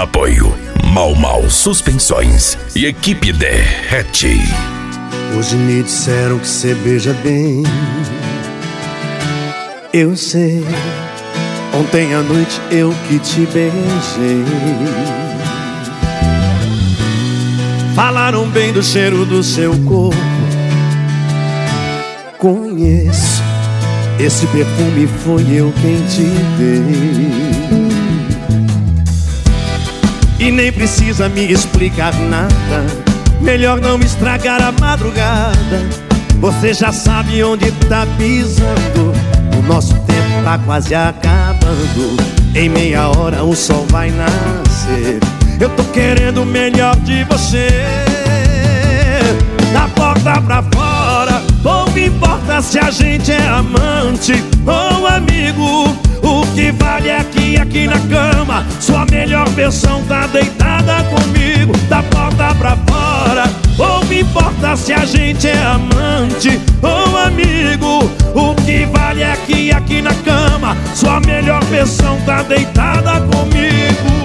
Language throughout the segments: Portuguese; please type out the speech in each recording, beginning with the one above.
Apoio Mal Mal Suspensões e equipe Derrete. Hoje me disseram que cê beija bem. Eu sei, ontem à noite eu que te beijei. Falaram bem do cheiro do seu corpo. Conheço, esse perfume foi eu quem te dei. E nem precisa me explicar nada, melhor não estragar a madrugada. Você já sabe onde tá pisando. O nosso tempo tá quase acabando. Em meia hora o sol vai nascer. Eu tô querendo o melhor de você. Da porta pra fora, pouco importa se a gente é amante ou amigo. O que vale é que aqui na cama sua melhor versão tá deitada comigo. Da porta pra fora, pouco importa se a gente é amante ou amigo. O que vale é que aqui na cama sua melhor versão tá deitada comigo.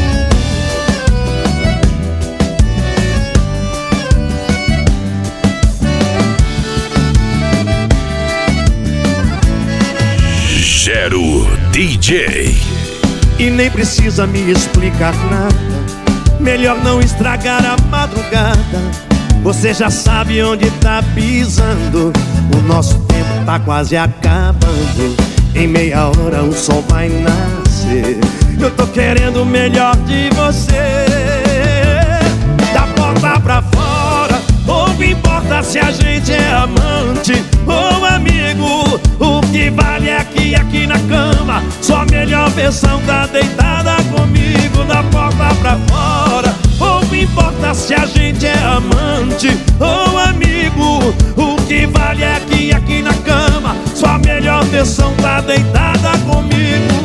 Gero DJ. E nem precisa me explicar nada, melhor não estragar a madrugada. Você já sabe onde tá pisando. O nosso tempo tá quase acabando. Em meia hora o sol vai nascer. Eu tô querendo o melhor de você. Da porta pra fora, pouco importa se a gente é amante ou amigo. O que vale é que aqui na cama sua melhor versão tá deitada comigo. Da porta pra fora, pouco importa se a gente é amante ou amigo. O que vale é que aqui na cama sua melhor versão tá deitada comigo.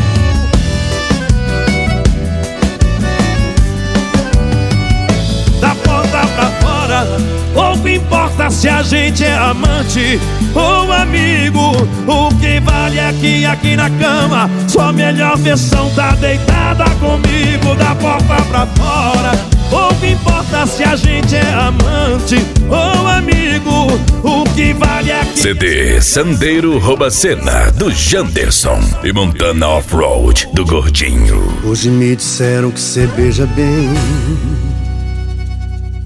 Da porta pra fora, pouco importa se a gente é amante ou amigo. O que vale é que aqui na cama sua melhor versão tá deitada comigo. Da porta pra fora, pouco importa se a gente é amante ou amigo. O que vale é que... CD Sandeiro Robacena do Janderson e Montana Off-Road do Gordinho. Hoje me disseram que cê beija bem.